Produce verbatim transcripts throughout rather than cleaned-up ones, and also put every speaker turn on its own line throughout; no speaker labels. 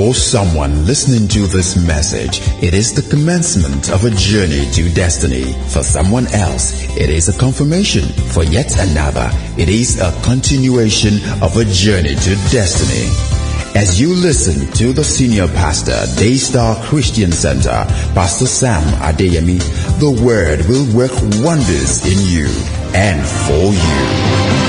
For someone listening to this message, it is the commencement of a journey to destiny. For someone else, it is a confirmation. For yet another, it is a continuation of a journey to destiny. As you listen to the senior pastor, Daystar Christian Center, Pastor Sam Adeyemi, the word will work wonders in you and for you.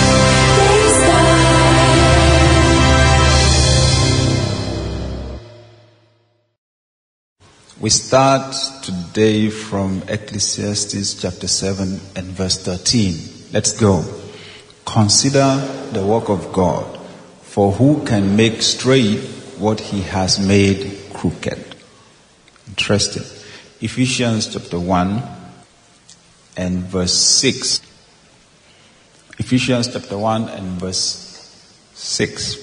We start today from Ecclesiastes chapter seven and verse thirteen. Let's go. Consider the work of God, for who can make straight what he has made crooked? Interesting. Ephesians chapter one and verse six. Ephesians chapter one and verse six.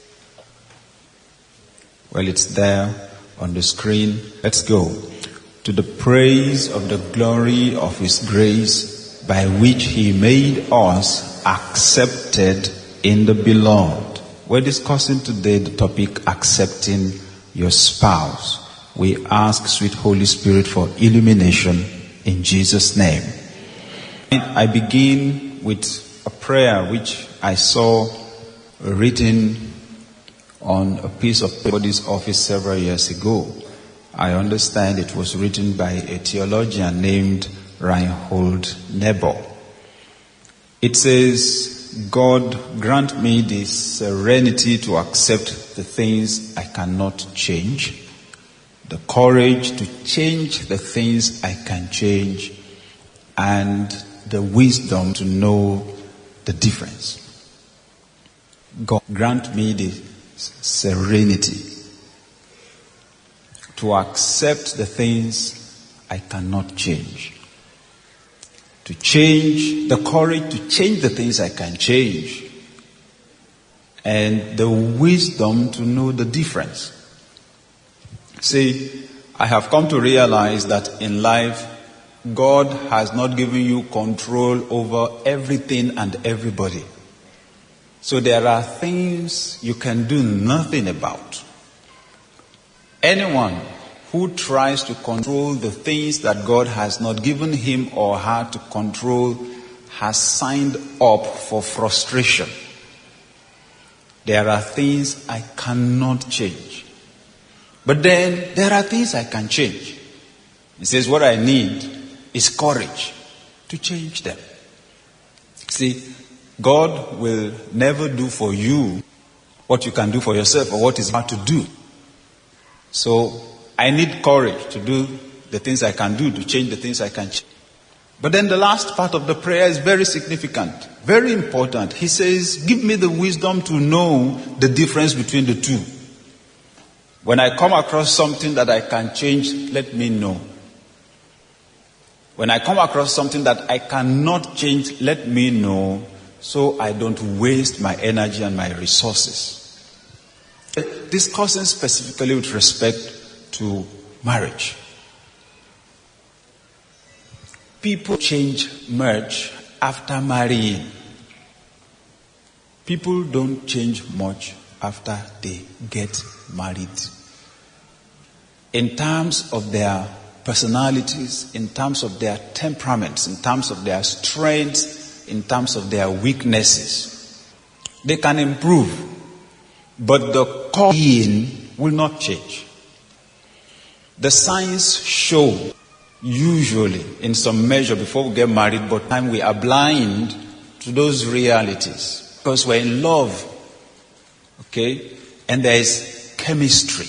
Well, it's there on the screen. Let's go. To the praise of the glory of his grace, by which he made us accepted in the beloved. We're discussing today the topic accepting your spouse. We ask sweet Holy Spirit for illumination in Jesus' name. I begin with a prayer which I saw written on a piece of paper in this office several years ago. I understand it was written by a theologian named Reinhold Niebuhr. It says, God grant me the serenity to accept the things I cannot change, the courage to change the things I can change, and the wisdom to know the difference. God grant me the serenity to accept the things I cannot change, to change, the courage to change the things I can change, and the wisdom to know the difference. See, I have come to realize that in life, God has not given you control over everything and everybody. So there are things you can do nothing about. Anyone who tries to control the things that God has not given him or her to control has signed up for frustration. There are things I cannot change. But then there are things I can change. He says what I need is courage to change them. See, God will never do for you what you can do for yourself or what is hard to do. So I need courage to do the things I can do, to change the things I can change. But then the last part of the prayer is very significant, very important. He says, give me the wisdom to know the difference between the two. When I come across something that I can change, let me know. When I come across something that I cannot change, let me know, so I don't waste my energy and my resources. Discussing specifically with respect to marriage. People change much after marrying. People don't change much after they get married. In terms of their personalities, in terms of their temperaments, in terms of their strengths, in terms of their weaknesses, they can improve. But the core being will not change. The signs show, usually, in some measure before we get married, but time we are blind to those realities. Because we're in love, okay? And there is chemistry.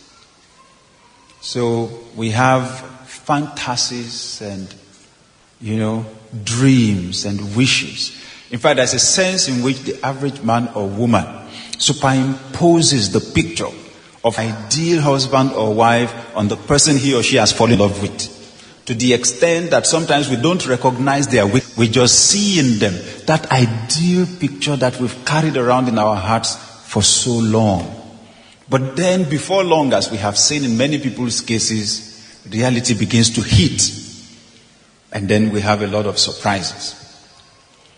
So we have fantasies and, you know, dreams and wishes. In fact, there's a sense in which the average man or woman superimposes the picture of ideal husband or wife on the person he or she has fallen in love with. To the extent that sometimes we don't recognize their weakness. We just see in them that ideal picture that we've carried around in our hearts for so long. But then before long, as we have seen in many people's cases, reality begins to hit. And then we have a lot of surprises.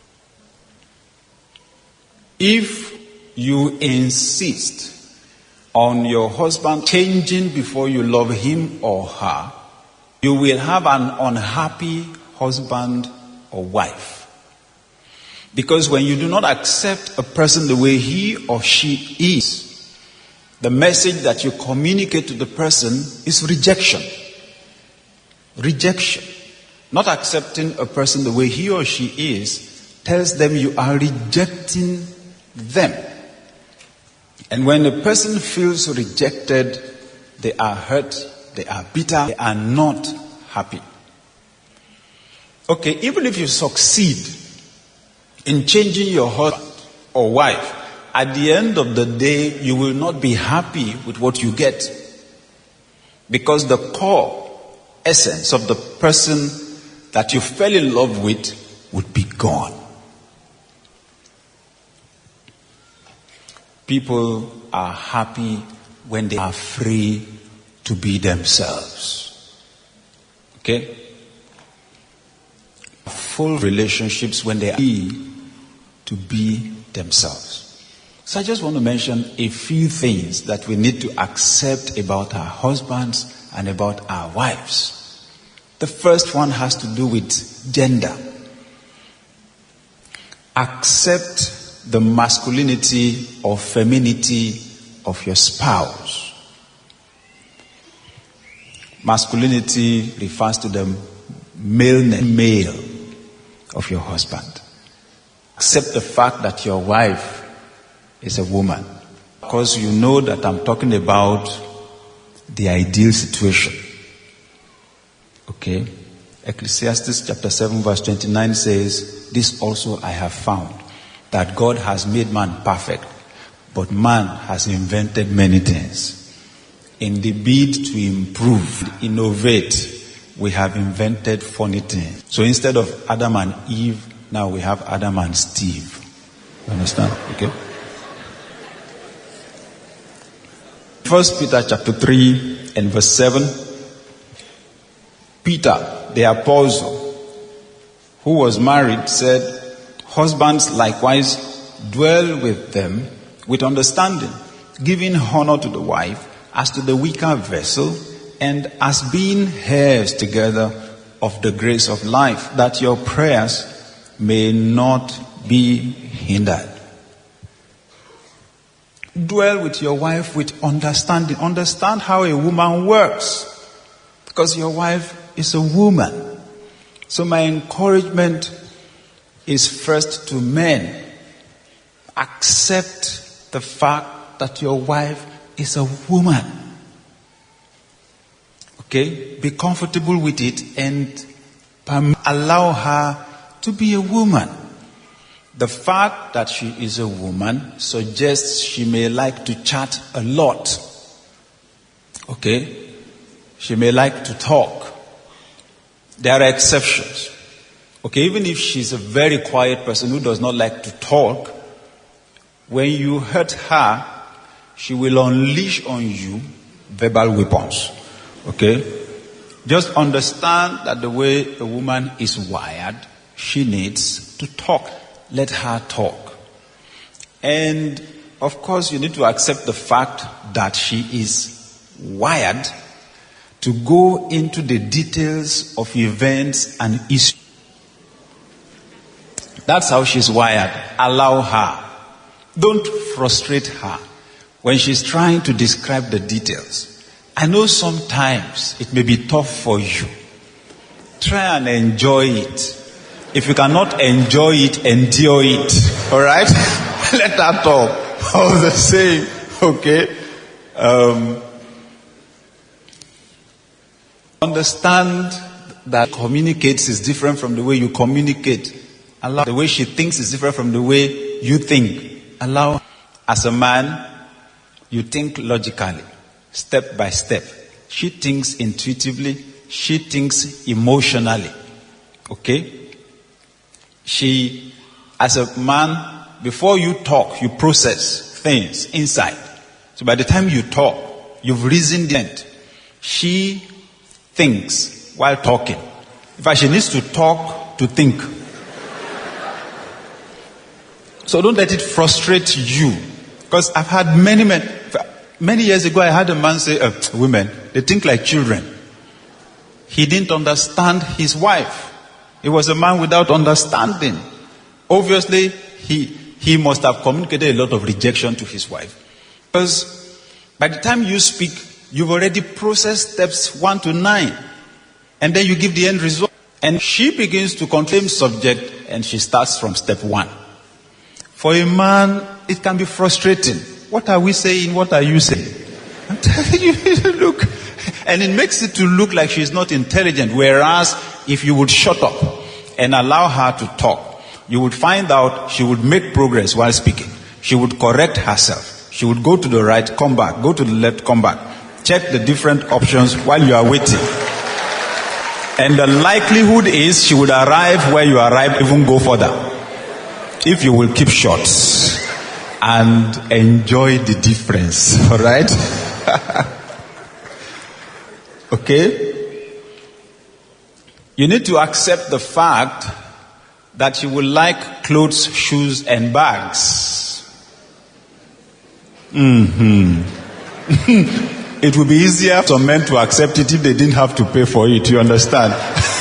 If you insist on your husband changing before you love him or her, you will have an unhappy husband or wife. Because when you do not accept a person the way he or she is, the message that you communicate to the person is rejection. Rejection. Not accepting a person the way he or she is tells them you are rejecting them. And when a person feels rejected, they are hurt, they are bitter, they are not happy. Okay, even if you succeed in changing your husband or wife, at the end of the day, you will not be happy with what you get. Because the core essence of the person that you fell in love with would be gone. People are happy when they are free to be themselves. Okay? Full relationships when they are free to be themselves. So I just want to mention a few things that we need to accept about our husbands and about our wives. The first one has to do with gender. Accept the masculinity or femininity of your spouse. Masculinity refers to the maleness, male of your husband. Accept the fact that your wife is a woman. Because you know that I'm talking about the ideal situation. Okay? Ecclesiastes chapter seven verse twenty-nine says, "This also I have found, that God has made man perfect, but man has invented many things. In the bid to improve, innovate, we have invented funny things." So instead of Adam and Eve, now we have Adam and Steve. You understand? Okay? First Peter chapter three and verse seven. Peter, the apostle, who was married, said, "Husbands likewise dwell with them with understanding, giving honor to the wife as to the weaker vessel, and as being heirs together of the grace of life, that your prayers may not be hindered." Dwell with your wife with understanding. Understand how a woman works. Because your wife is a woman. So my encouragement is first to men. Accept the fact that your wife is a woman. Okay? Be comfortable with it and allow her to be a woman. The fact that she is a woman suggests she may like to chat a lot. Okay? She may like to talk. There are exceptions. Okay, even if she's a very quiet person who does not like to talk, when you hurt her, she will unleash on you verbal weapons. Okay? Just understand that the way a woman is wired, she needs to talk. Let her talk. And of course, you need to accept the fact that she is wired to go into the details of events and issues. That's how she's wired. Allow her. Don't frustrate her when she's trying to describe the details. I know sometimes it may be tough for you. Try and enjoy it. If you cannot enjoy it, endure it. Alright? Let her talk. All the same. Okay? Um, understand that communicates is different from the way you communicate. Allow the way she thinks is different from the way you think. Allow. As a man, you think logically, step by step. She thinks intuitively. She thinks emotionally. Okay? She, as a man, before you talk, you process things inside. So by the time you talk, you've reasoned it. She thinks while talking. In fact, she needs to talk to think. So don't let it frustrate you. Because I've had many men, Many years ago, I had a man say, uh, women, they think like children. He didn't understand his wife. He was a man without understanding. Obviously, he, he must have communicated a lot of rejection to his wife. Because by the time you speak, you've already processed steps one to nine. And then you give the end result. And she begins to contain subject and she starts from step one. For a man, it can be frustrating. What are we saying? What are you saying? I'm telling you, look. And it makes it to look like she's not intelligent. Whereas if you would shut up and allow her to talk, you would find out she would make progress while speaking. She would correct herself. She would go to the right, come back. Go to the left, come back. Check the different options while you are waiting. And the likelihood is she would arrive where you arrived, even go further. If you will keep short and enjoy the difference. All right? Okay? You need to accept the fact that you will like clothes, shoes, and bags. Mm-hmm. It would be easier for men to accept it if they didn't have to pay for it. You understand?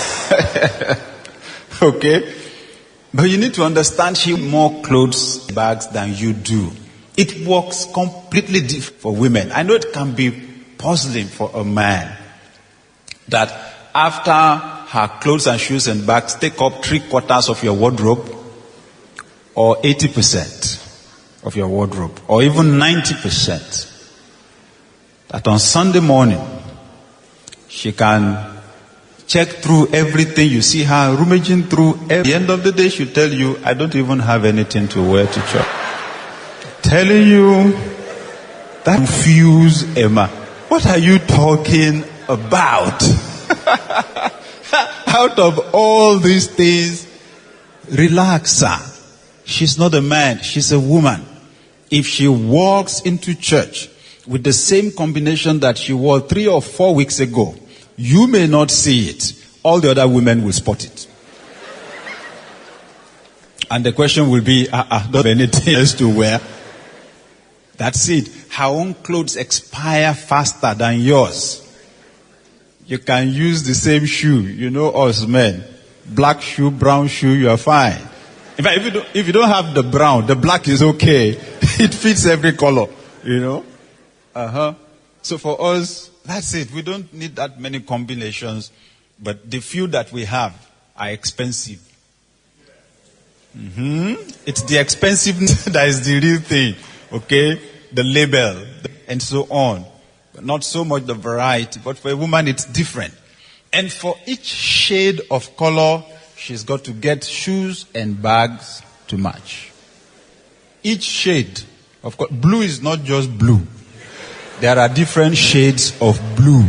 Okay? But you need to understand she more clothes, bags than you do. It works completely different for women. I know it can be puzzling for a man that after her clothes and shoes and bags take up three quarters of your wardrobe, or eighty percent of your wardrobe, or even ninety percent, that on Sunday morning she can check through everything. You see her rummaging through. At the end of the day, she'll tell you, I don't even have anything to wear to church. Telling you that confuse Emma. What are you talking about? Out of all these things, relax her. She's not a man, she's a woman. If she walks into church with the same combination that she wore three or four weeks ago, you may not see it. All the other women will spot it. And the question will be, uh, uh, don't have anything else to wear. That's it. Her own clothes expire faster than yours. You can use the same shoe. You know us men. Black shoe, brown shoe, you are fine. In fact, if you don't, if you don't have the brown, the black is okay. It fits every color, you know. Uh-huh. So for us, that's it. We don't need that many combinations. But the few that we have are expensive. Mm-hmm. It's the expensiveness that is the real thing. Okay? The label and so on. But not so much the variety. But for a woman, it's different. And for each shade of color, she's got to get shoes and bags to match. Each shade. Of course, blue is not just blue. There are different shades of blue.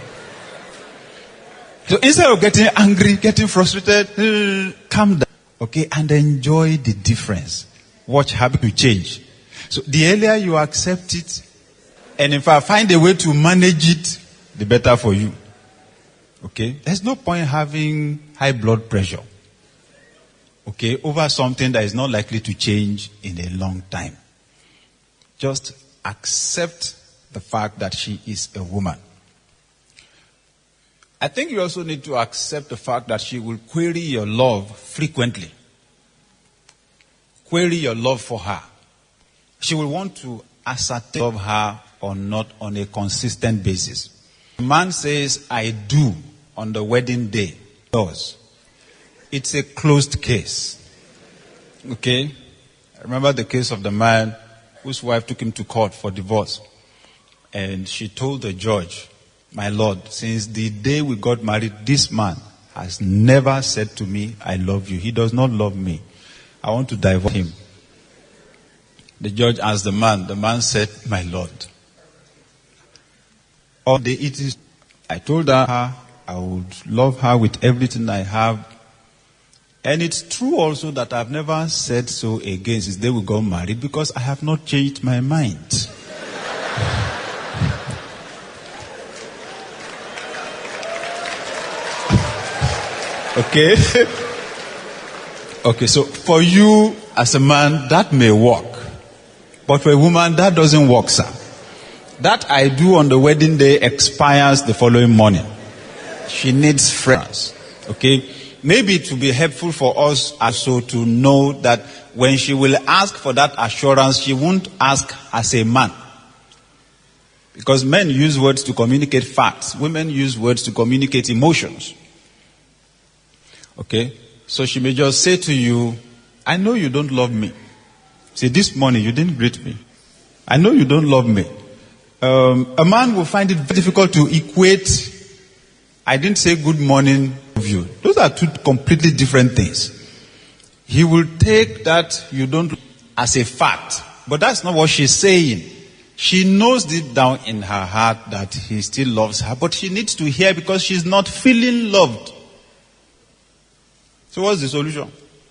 So instead of getting angry, getting frustrated, uh, calm down. Okay, and enjoy the difference. Watch how you change. So the earlier you accept it, and in fact find a way to manage it, the better for you. Okay? There's no point having high blood pressure. Okay? Over something that is not likely to change in a long time. Just accept the fact that she is a woman. I think you also need to accept the fact that she will query your love frequently. Query your love for her. She will want to ascertain of her or not on a consistent basis. A man says, I do on the wedding day. Does. It's a closed case. Okay? I remember the case of the man whose wife took him to court for divorce. And she told the judge, my Lord, since the day we got married, this man has never said to me, I love you. He does not love me. I want to divorce him. The judge asked the man. The man said, my Lord. All day it is. I told her I would love her with everything I have. And it's true also that I've never said so again since the day we got married because I have not changed my mind. Okay? Okay, so for you as a man, that may work. But for a woman, that doesn't work, sir. That I do on the wedding day expires the following morning. She needs friends. Okay? Maybe it will be helpful for us also to know that when she will ask for that assurance, she won't ask as a man. Because men use words to communicate facts. Women use words to communicate emotions. Okay? So she may just say to you, I know you don't love me. See, this morning you didn't greet me. I know you don't love me. Um, a man will find it very difficult to equate, I didn't say good morning of you. Those are two completely different things. He will take that you don't as a fact. But that's not what she's saying. She knows deep down in her heart that he still loves her. But she needs to hear because she's not feeling loved. So what's the solution?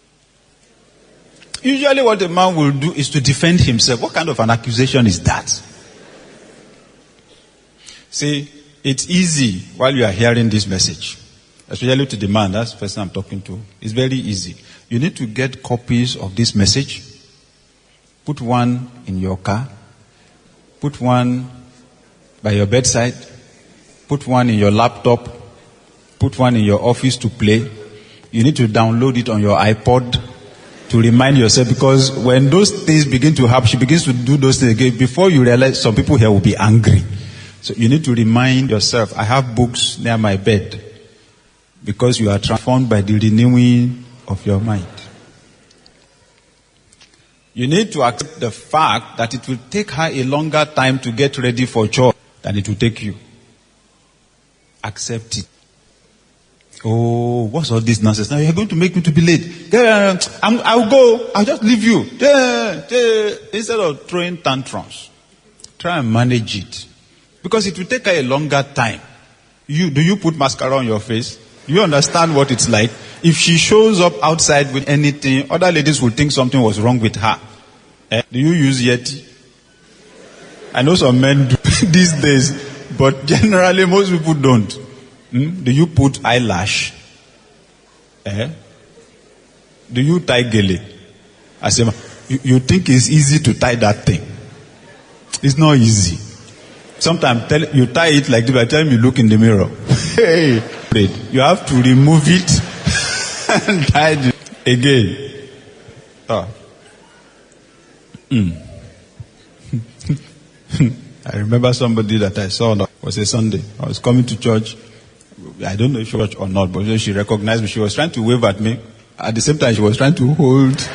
Usually what a man will do is to defend himself. What kind of an accusation is that? See, it's easy while you are hearing this message. Especially to the man, that's the person I'm talking to. It's very easy. You need to get copies of this message. Put one in your car. Put one by your bedside. Put one in your laptop. Put one in your office to play. You need to download it on your iPod to remind yourself, because when those things begin to happen, she begins to do those things again. Before you realize, some people here will be angry. So you need to remind yourself, I have books near my bed, because you are transformed by the renewing of your mind. You need to accept the fact that it will take her a longer time to get ready for church than it will take you. Accept it. Oh, what's all this nonsense? Now you're going to make me to be late. Yeah, I'm, I'll go. I'll just leave you. Yeah, yeah. Instead of throwing tantrums, try and manage it. Because it will take her a longer time. You, do you put mascara on your face? Do you understand what it's like? If she shows up outside with anything, other ladies will think something was wrong with her. Eh? Do you use Yeti? I know some men do these days, but generally most people don't. Hmm? Do you put eyelash? Eh? Do you tie gele? I say, you, you think it's easy to tie that thing? It's not easy. Sometimes tell, you tie it like this. By the time you look in the mirror, hey, you have to remove it and tie it again. Oh. Mm. I remember somebody that I saw, it was a Sunday. I was coming to church. I don't know if she was church or not, but she recognized me. She was trying to wave at me. At the same time, she was trying to hold.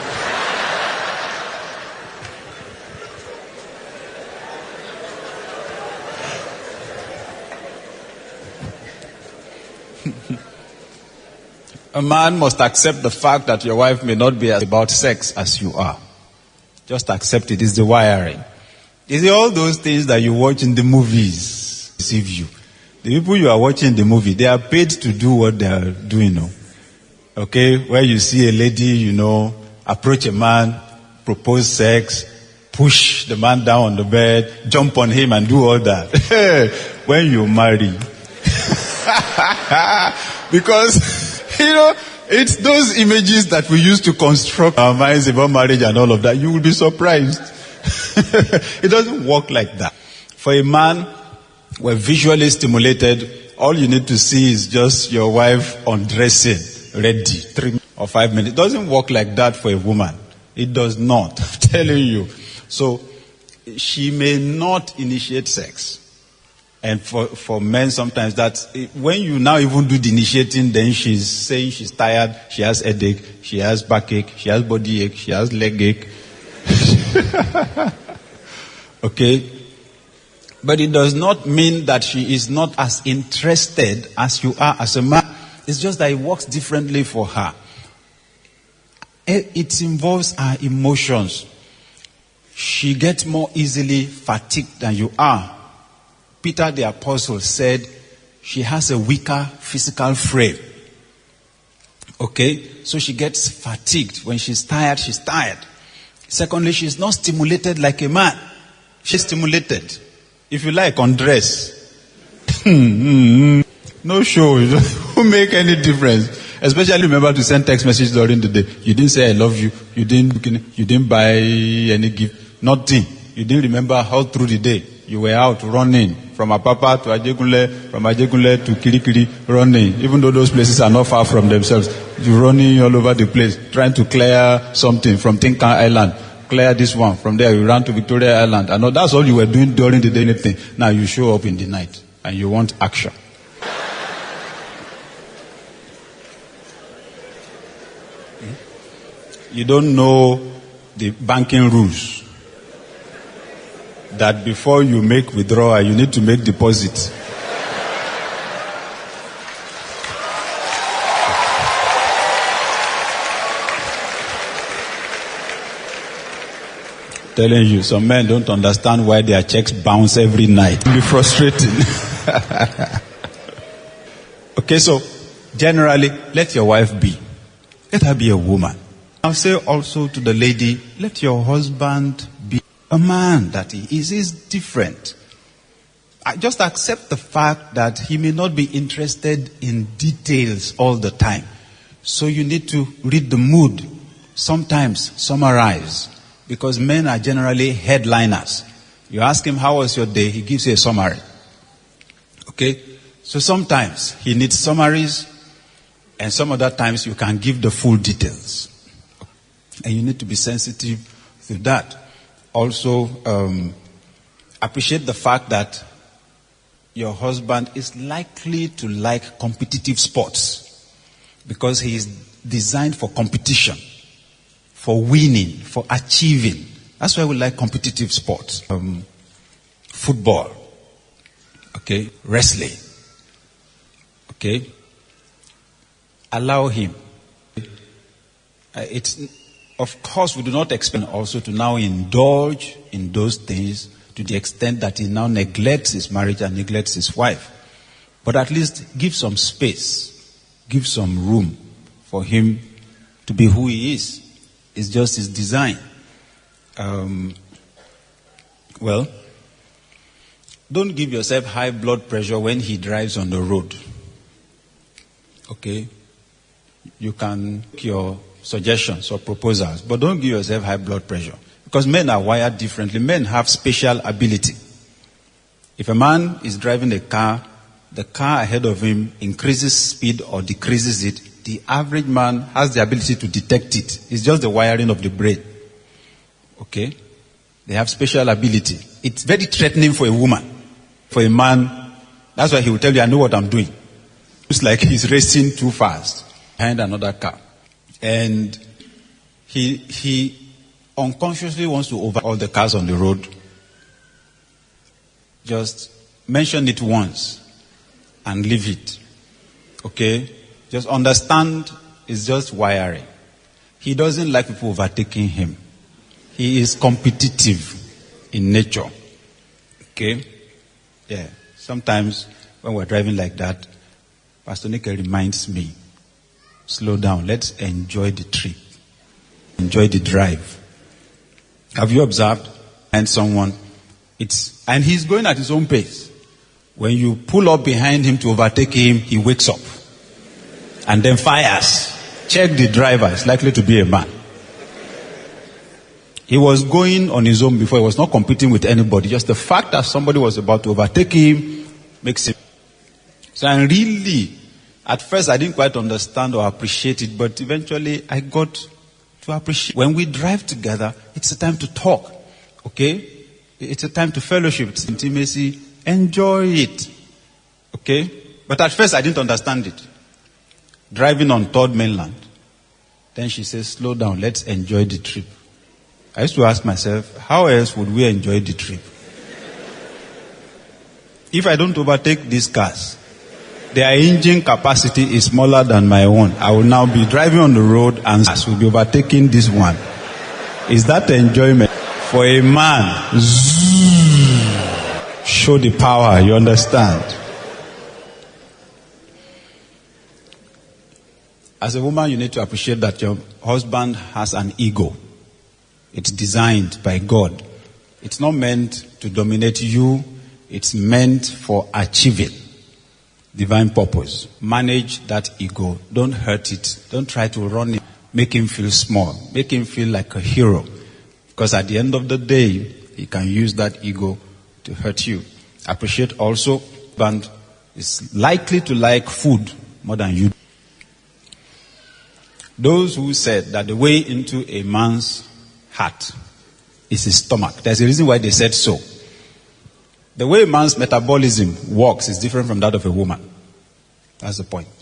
A man must accept the fact that your wife may not be as about sex as you are. Just accept it. It's the wiring. It's all those things that you watch in the movies deceive you. The people you are watching the movie, they are paid to do what they are doing. You know? Okay? Where you see a lady, you know, approach a man, propose sex, push the man down on the bed, jump on him and do all that. When you marry. Because, you know, it's those images that we use to construct our minds about marriage and all of that. You will be surprised. It doesn't work like that. For a man, we're visually stimulated. All you need to see is just your wife undressing, ready, three or five minutes. It doesn't work like that for a woman. It does not. I'm telling you. So, she may not initiate sex. And for, for men, sometimes that's, when you now even do the initiating, then she's saying she's tired, she has headache, she has backache, she has body ache, she has leg ache. Okay? But it does not mean that she is not as interested as you are as a man. It's just that it works differently for her. It involves her emotions. She gets more easily fatigued than you are. Peter the Apostle said she has a weaker physical frame. Okay? So she gets fatigued. When she's tired, she's tired. Secondly, she's not stimulated like a man. She's stimulated. If you like, undress. No show. It won't make any difference. Especially remember to send text messages during the day. You didn't say I love you. You didn't, you didn't buy any gift. Nothing. You didn't remember how through the day. you were out running from Apapa to Ajegunle, from Ajegunle to Kirikiri, running. Even though those places are not far from themselves, you're running all over the place, trying to clear something from Tinkan Island. Clear this one. From there, you ran to Victoria Island. I know that's all you were doing during the day. Anything. Now you show up in the night and you want action. You don't know the banking rules. That before you make withdrawal, you need to make deposit. Telling you, some men don't understand why their checks bounce every night. It'll be frustrating. Okay, so generally, let your wife be. Let her be a woman. I'll say also to the lady, let your husband be a man that he is. He's different. I just accept the fact that he may not be interested in details all the time. So you need to read the mood. Sometimes summarize. Because men are generally headliners. You ask him, how was your day? He gives you a summary. Okay? So sometimes he needs summaries, and some other times you can give the full details. And you need to be sensitive to that. Also, um, appreciate the fact that your husband is likely to like competitive sports. Because he is designed for competition. For winning, for achieving. That's why we like competitive sports. Um, football. Okay. Wrestling. Okay. Allow him. Uh, it's, of course, we do not expect also to now indulge in those things to the extent that he now neglects his marriage and neglects his wife. But at least give some space. Give some room for him to be who he is. It's just his design. Um, well, don't give yourself high blood pressure when he drives on the road. Okay? You can make your suggestions or proposals, but don't give yourself high blood pressure. Because men are wired differently. Men have special ability. If a man is driving a car, the car ahead of him increases speed or decreases it, the average man has the ability to detect it. It's just the wiring of the brain. Okay? They have special ability. It's very threatening for a woman. For a man, that's why he will tell you, I know what I'm doing. It's like he's racing too fast behind another car. And he he unconsciously wants to over all the cars on the road. Just mention it once and leave it. Okay? Just understand it's just wiring. He doesn't like people overtaking him. He is competitive in nature. Okay? Yeah. Sometimes when we're driving like that, Pastor Nickel reminds me, slow down. Let's enjoy the trip. Enjoy the drive. Have you observed? And someone, it's, and he's going at his own pace. When you pull up behind him to overtake him, he wakes up. And then fires. Check the driver. It's likely to be a man. He was going on his own before. He was not competing with anybody. Just the fact that somebody was about to overtake him makes him. So I really, at first I didn't quite understand or appreciate it, but eventually I got to appreciate. When we drive together, it's a time to talk. Okay? It's a time to fellowship. It's intimacy. Enjoy it. Okay? But at first I didn't understand it. Driving on Third Mainland. Then she says, slow down, let's enjoy the trip. I used to ask myself, how else would we enjoy the trip? If I don't overtake these cars, their engine capacity is smaller than my own. I will now be driving on the road and will be overtaking this one. Is that enjoyment? For a man, show the power, you understand? As a woman, you need to appreciate that your husband has an ego. It's designed by God. It's not meant to dominate you. It's meant for achieving divine purpose. Manage that ego. Don't hurt it. Don't try to run it. Make him feel small. Make him feel like a hero. Because at the end of the day, he can use that ego to hurt you. Appreciate also, but is likely to like food more than you. Those who said that the way into a man's heart is his stomach. There's a reason why they said so. The way a man's metabolism works is different from that of a woman. That's the point.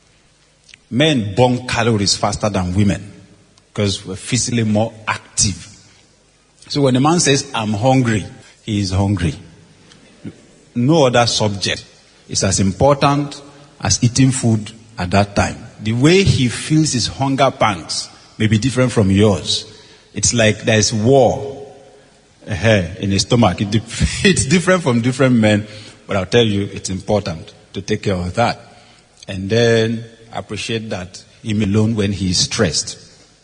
Men burn calories faster than women because we're physically more active. So when a man says, I'm hungry, he is hungry. No other subject is as important as eating food at that time. The way he feels his hunger pangs may be different from yours. It's like there's war uh, in his stomach. It, it's different from different men, but I'll tell you, it's important to take care of that. And then appreciate that him alone when he is stressed.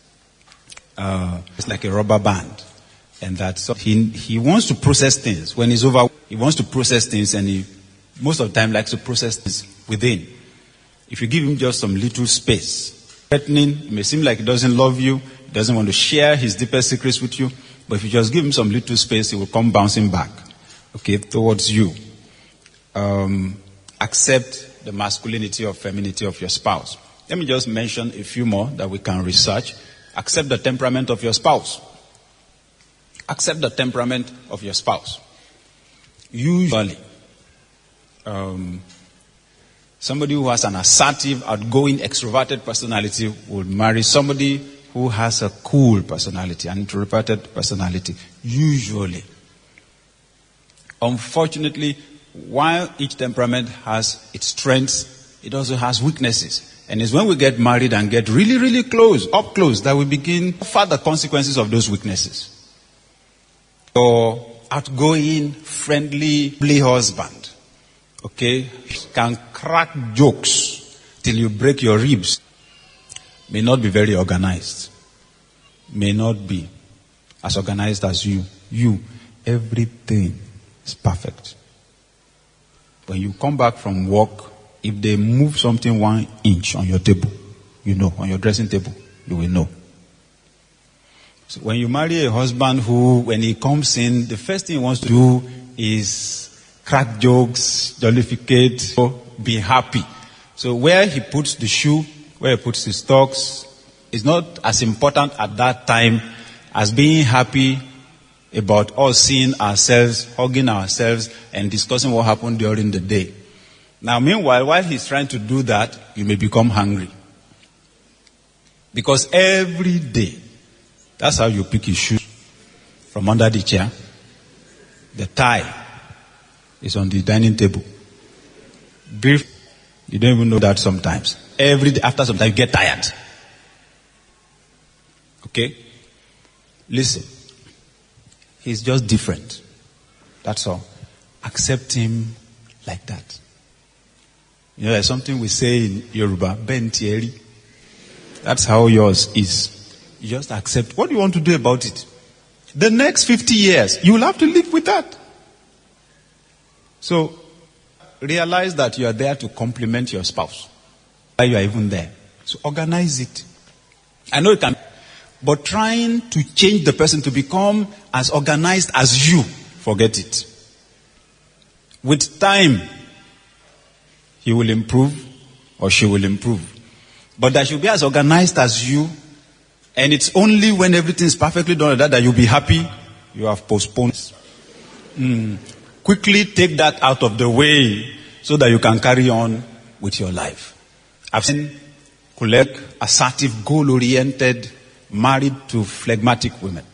Uh, it's like a rubber band. And that so he, he wants to process things. When he's over, he wants to process things, and he most of the time likes to process things within. If you give him just some little space, threatening, it may seem like he doesn't love you, he doesn't want to share his deepest secrets with you, but if you just give him some little space, he will come bouncing back, okay, towards you. Um, accept the masculinity or femininity of your spouse. Let me just mention a few more that we can research. Accept the temperament of your spouse. Accept the temperament of your spouse. Usually, um, somebody who has an assertive, outgoing, extroverted personality will marry somebody who has a cool personality, an introverted personality. Usually. Unfortunately, while each temperament has its strengths, it also has weaknesses. And it's when we get married and get really, really close, up close, that we begin to suffer the consequences of those weaknesses. Your outgoing, friendly, play husband, okay, can crack jokes till you break your ribs. May not be very organized. May not be as organized as you. You, everything is perfect. When you come back from work, if they move something one inch on your table, you know, on your dressing table, you will know. So when you marry a husband who, when he comes in, the first thing he wants to do is crack jokes, jollificate, be happy. So where he puts the shoe, where he puts his socks, is not as important at that time as being happy about us seeing ourselves, hugging ourselves, and discussing what happened during the day. Now, meanwhile, while he's trying to do that, you may become hungry. Because every day, that's how you pick his shoes from under the chair. The tie is on the dining table. Brief, you don't even know that sometimes. Every day, after some time, you get tired. Okay? Listen. He's just different. That's all. Accept him like that. You know, there's something we say in Yoruba, Ben Thierry. That's how yours is. You just accept. What do you want to do about it? The next fifty years, you will have to live with that. So, realize that you are there to complement your spouse. While you are even there. So, organize it. I know it can, but trying to change the person to become as organized as you, forget it. With time, he will improve or she will improve. But that should be as organized as you. And it's only when everything is perfectly done that, that you'll be happy. You have postponed. Mm. Quickly take that out of the way so that you can carry on with your life. I've seen collect, assertive, goal-oriented, married to phlegmatic women.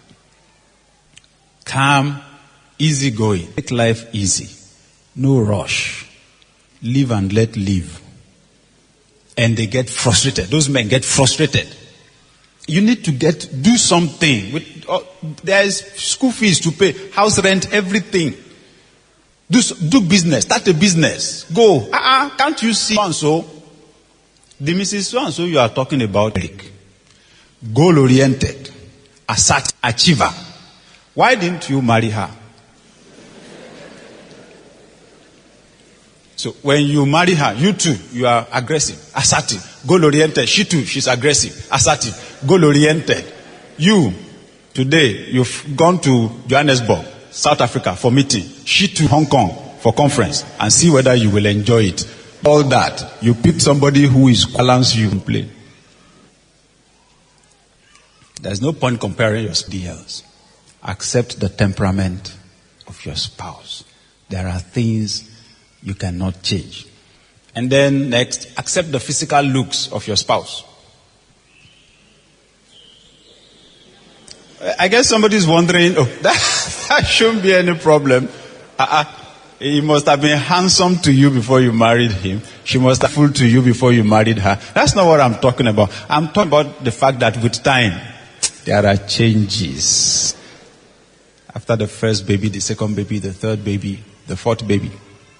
Calm, easygoing. Make life easy. No rush. Live and let live. And they get frustrated. Those men get frustrated. You need to get, do something. With, uh, there is school fees to pay, house rent, everything. Do, do business, start a business. Go. Uh-uh, can't you see so-and-so? The Missus So-and-so you are talking about, goal-oriented, assertive, achiever. Why didn't you marry her? So when you marry her, you too, you are aggressive, assertive, goal-oriented. She too, she's aggressive, assertive, goal-oriented. You, today, you've gone to Johannesburg. South Africa for meeting. She to Hong Kong for conference. And see whether you will enjoy it. All that. You pick somebody who is balance you and play. There's no point comparing your skills. Accept the temperament of your spouse. There are things you cannot change. And then next, accept the physical looks of your spouse. I guess somebody's wondering, oh, that, that shouldn't be any problem. Uh-uh. He must have been handsome to you before you married him. She must have been full to you before you married her. That's not what I'm talking about. I'm talking about the fact that with time, there are changes. After the first baby, the second baby, the third baby, the fourth baby.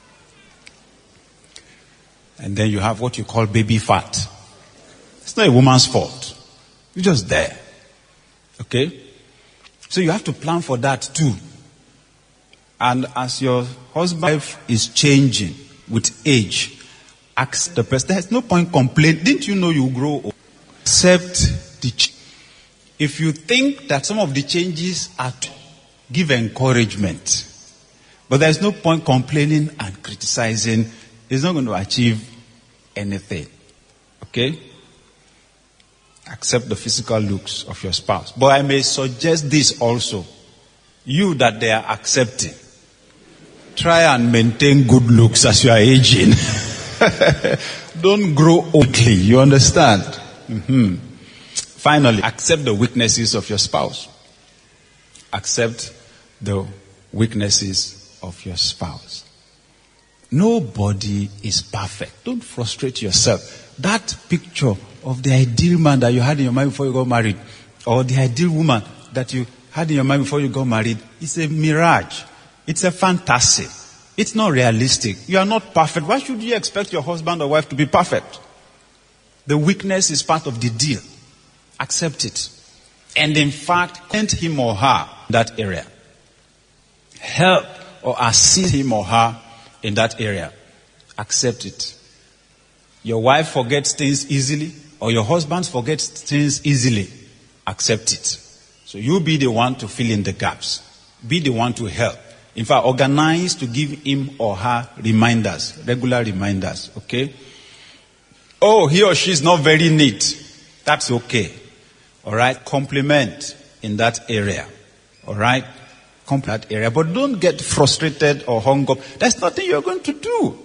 And then you have what you call baby fat. It's not a woman's fault. You're just there. Okay? So you have to plan for that too. And as your husband is changing with age, ask the person. There's no point complaining. Didn't you know you grow old? Accept the change. If you think that some of the changes are to give encouragement, but there's no point complaining and criticizing, it's not going to achieve anything. Okay? Accept the physical looks of your spouse. But I may suggest this also. You that they are accepting, try and maintain good looks as you are aging. Don't grow oldly. You understand? Mm-hmm. Finally, accept the weaknesses of your spouse. Accept the weaknesses of your spouse. Nobody is perfect. Don't frustrate yourself. That picture of the ideal man that you had in your mind before you got married, or the ideal woman that you had in your mind before you got married, is a mirage. It's a fantasy. It's not realistic. You are not perfect. Why should you expect your husband or wife to be perfect? The weakness is part of the deal. Accept it. And in fact, send him or her in that area. Help or assist him or her in that area. Accept it. Your wife forgets things easily, or your husband forgets things easily. Accept it. So you be the one to fill in the gaps. Be the one to help. In fact, organize to give him or her reminders, regular reminders, okay? Oh, he or she is not very neat. That's okay. All right? Compliment in that area. All right? Compliment that area. But don't get frustrated or hung up. There's nothing you're going to do.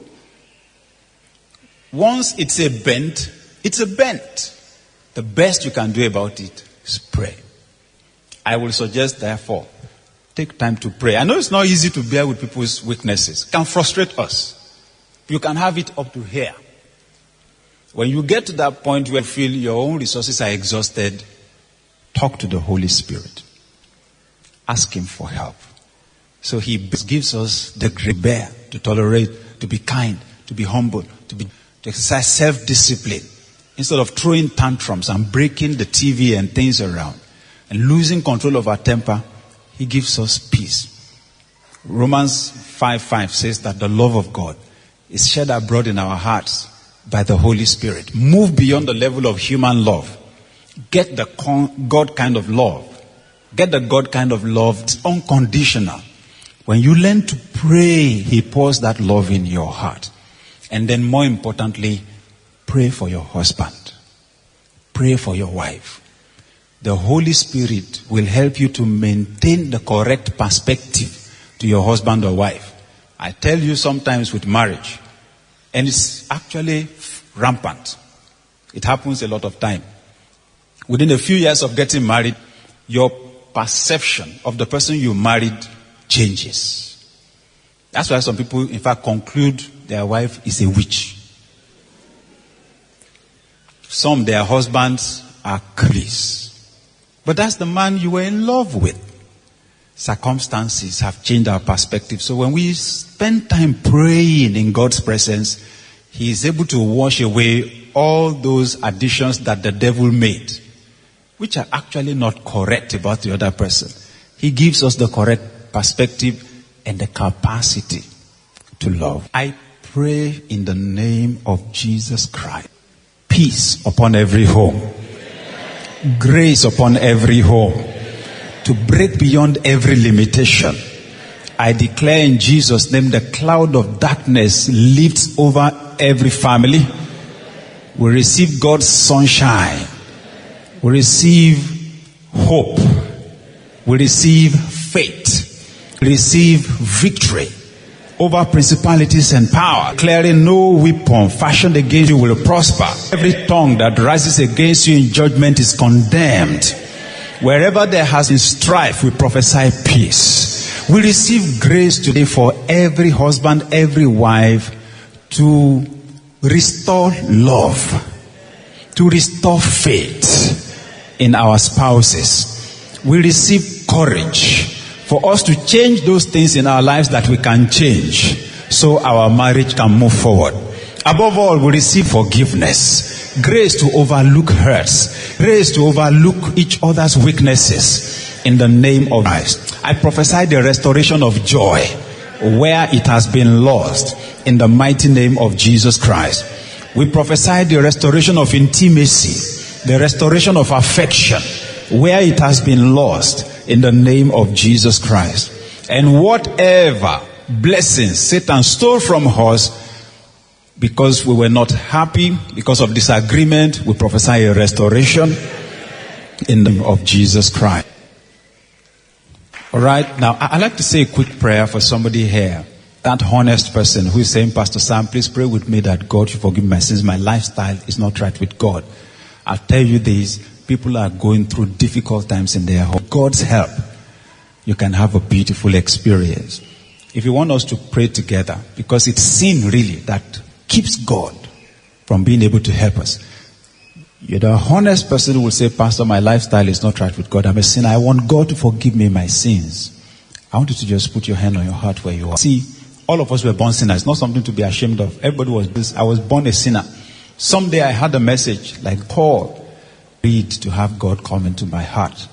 Once it's a bent, it's a bent. The best you can do about it is pray. I will suggest, therefore, take time to pray. I know it's not easy to bear with people's weaknesses. It can frustrate us. You can have it up to here. When you get to that point where you feel your own resources are exhausted, talk to the Holy Spirit. Ask Him for help. So He gives us the grace to bear, to tolerate, to be kind, to be humble, to be to exercise self-discipline. Instead of throwing tantrums and breaking the T V and things around and losing control of our temper, He gives us peace. Romans five five says that the love of God is shed abroad in our hearts by the Holy Spirit. Move beyond the level of human love. Get the con- God kind of love. Get the God kind of love. It's unconditional. When you learn to pray, He pours that love in your heart. And then more importantly, pray for your husband. Pray for your wife. The Holy Spirit will help you to maintain the correct perspective to your husband or wife. I tell you sometimes with marriage, and it's actually rampant. It happens a lot of time. Within a few years of getting married, your perception of the person you married changes. That's why some people, in fact, conclude their wife is a witch. Some, their husbands are crazy. But that's the man you were in love with. Circumstances have changed our perspective. So when we spend time praying in God's presence, He is able to wash away all those additions that the devil made, which are actually not correct about the other person. He gives us the correct perspective and the capacity to love. I pray in the name of Jesus Christ. Peace upon every home. Grace upon every home. To break beyond every limitation. I declare in Jesus' name, the cloud of darkness lifts over every family. We receive God's sunshine. We receive hope. We receive faith. We receive victory over principalities and power. Declaring no weapon fashioned against you will prosper. Every tongue that rises against you in judgment is condemned. Wherever there has been strife, we prophesy peace. We receive grace today for every husband, every wife to restore love, to restore faith in our spouses. We receive courage for us to change those things in our lives that we can change so our marriage can move forward. Above all, we receive forgiveness, grace to overlook hurts, grace to overlook each other's weaknesses in the name of Christ. I prophesy the restoration of joy where it has been lost in the mighty name of Jesus Christ. We prophesy the restoration of intimacy, the restoration of affection where it has been lost in the name of Jesus Christ. And whatever blessings Satan stole from us because we were not happy, because of disagreement, we prophesy a restoration in the name of Jesus Christ. All right, now I'd like to say a quick prayer for somebody here. That honest person who is saying, Pastor Sam, please pray with me that God should forgive my sins. My lifestyle is not right with God. I'll tell you this, people are going through difficult times in their home. God's help, you can have a beautiful experience. If you want us to pray together, because it's sin really that keeps God from being able to help us. You're the honest person who will say, Pastor, my lifestyle is not right with God. I'm a sinner. I want God to forgive me my sins. I want you to just put your hand on your heart where you are. See, all of us were born sinners. It's not something to be ashamed of. Everybody was this. I was born a sinner. Someday I had a message like Paul, read to have God come into my heart.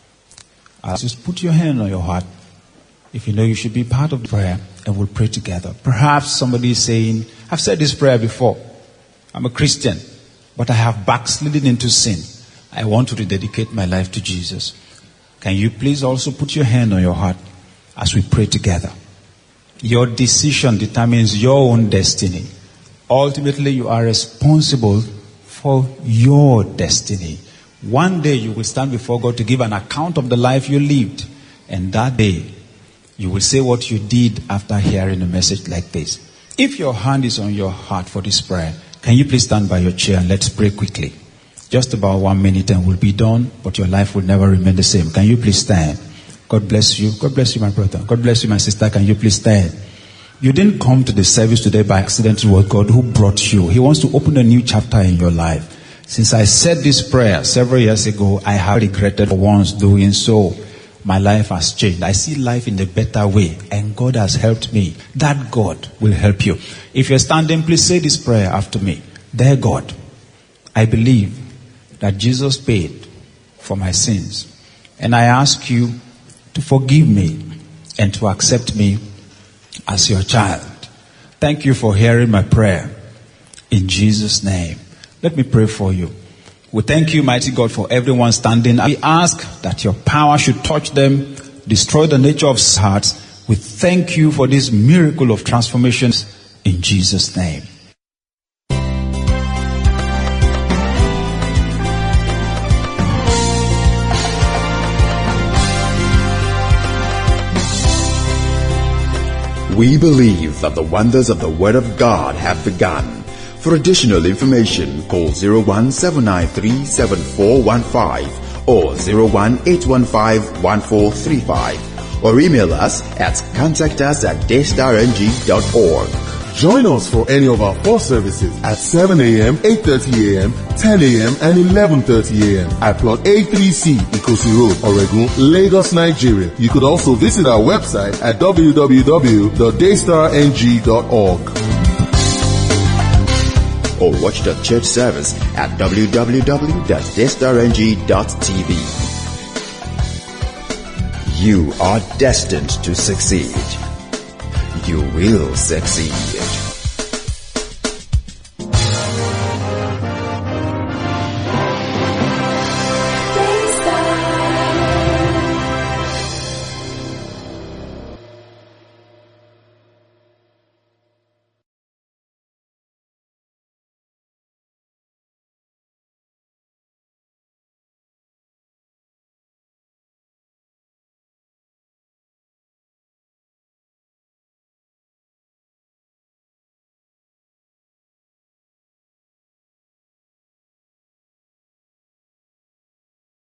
I'll just put your hand on your heart if you know you should be part of the prayer, and we'll pray together. Perhaps somebody is saying, I've said this prayer before. I'm a Christian, but I have backslidden into sin. I want to rededicate my life to Jesus. Can you please also put your hand on your heart as we pray together? Your decision determines your own destiny. Ultimately, you are responsible for your destiny. One day you will stand before God to give an account of the life you lived. And that day, you will say what you did after hearing a message like this. If your hand is on your heart for this prayer, can you please stand by your chair and let's pray quickly. Just about one minute and we'll be done, but your life will never remain the same. Can you please stand? God bless you. God bless you, my brother. God bless you, my sister. Can you please stand? You didn't come to the service today by accident. It was God who brought you. He wants to open a new chapter in your life. Since I said this prayer several years ago, I have regretted once doing so. My life has changed. I see life in a better way, and God has helped me. That God will help you. If you're standing, please say this prayer after me. Dear God, I believe that Jesus paid for my sins, and I ask you to forgive me and to accept me as your child. Thank you for hearing my prayer. In Jesus' name. Let me pray for you. We thank you, mighty God, for everyone standing. We ask that your power should touch them, destroy the nature of hearts. We thank you for this miracle of transformations in Jesus' name.
We believe that the wonders of the Word of God have begun. For additional information, call zero one seven nine three seven four one five or zero one eight one five one four three five or email us at contact us at daystar n g dot org.
Join us for any of our four services at seven a.m., eight thirty a.m., ten a.m. and eleven thirty a.m. at Plot A three C, Ikosi Road, Oregun, Lagos, Nigeria. You could also visit our website at w w w dot daystar n g dot org.
Or watch the church service at w w w dot daystar n g dot t v. You are destined to succeed. You will succeed.